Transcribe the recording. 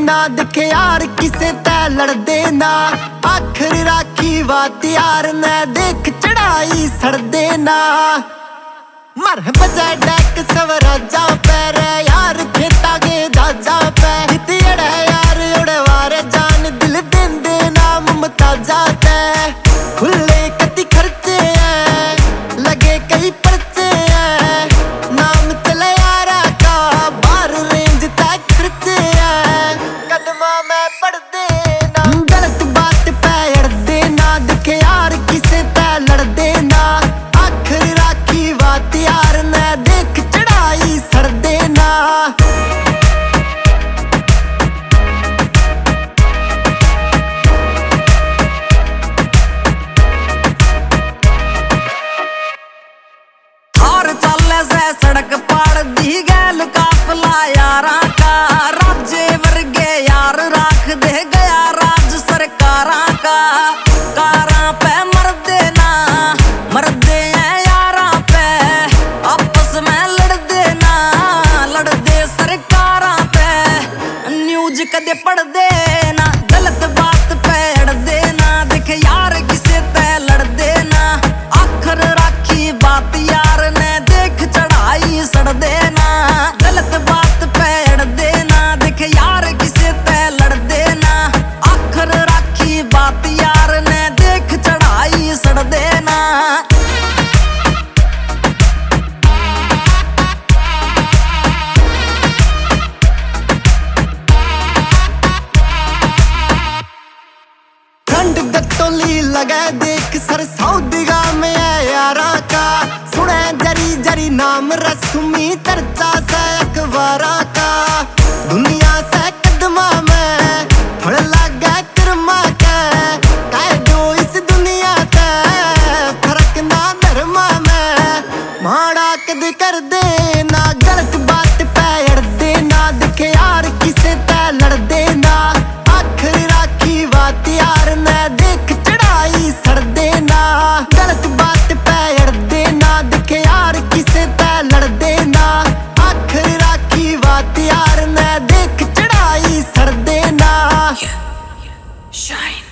ना, दिखे यार किसे तै लड़दे ना। आखिर राखी बात यार ने, देख चढ़ाई सड़दे ना। मर बजा डैक स्वराजा पैर यार, खेता के जाजा पै हितड़ा यार उड़वार जान, दिल देंदे ना मुमताजा तै। खुले कति खर्चे हैं, लगे कई पर्चे हैं, नाम चले यारा का बार रेंज तय खर्चे हैं। कदमा में पढ़ देना, गलत बात पे अड़ देना, दिखे यार किसे तै लड़ देना। आखिर राखी बात यार ने, देख चढ़ाई सड़ देना। और चले से सड़क पाड़ दी गैल काफला यारा का, राज्य वर्गे यार राख दे गया राज सरकारा का। कारा पे मर देना, मर दे यारा पे, आपस में लड़ देना, लड़ दे सरकारा पे। न्यूज कदे पढ़ देना, गलत बात पे अड़ देना, देख यार किसे ते लड़ देना। आखिर राखी बात यार ने, देख चढ़ाई सड़ देना। गलत बात पे अड़ देना, देख यार किसे ते लड़ देना। आखिर राखी बात यार ने, देख चढ़ाई सड़ देना। ठंड गत्तोली लगे देख सर सऊदीगा में है यारा का। सुने जरी जरी नाम रस्मी चर्चा से अखबारा का। दुनिया से कदमा में फड़ लगा कर्मा के, कह दो इस दुनिया ते फर्क ना धर्मा में। माड़ा कद कर देना, गलत बात पे अड़ देना, दिखे यार किसे ते लड़ देना। आखिर राखी बात यार ने, देख चढ़ाई सड़ देना। गलत बात पे अड़ देना, दिखे यार किसे ते लड़ देना। आखिर राखी बात यार ने, देख चढ़ाई सड़ देना। Shine.